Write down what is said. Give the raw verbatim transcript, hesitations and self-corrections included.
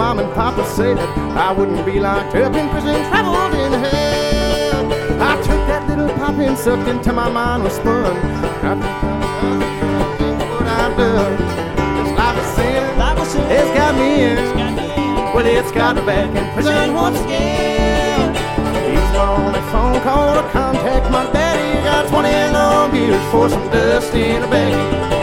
mom and papa said I wouldn't be locked up in prison, traveled in hell. I took that little pop and sucked into my mind was spun. What I've done, this life of sin, life of sin, it's got me in. Well, it's got me back in prison once again. He's the only phone call to contact my daddy. Got twenty long years for some dust in a baggie.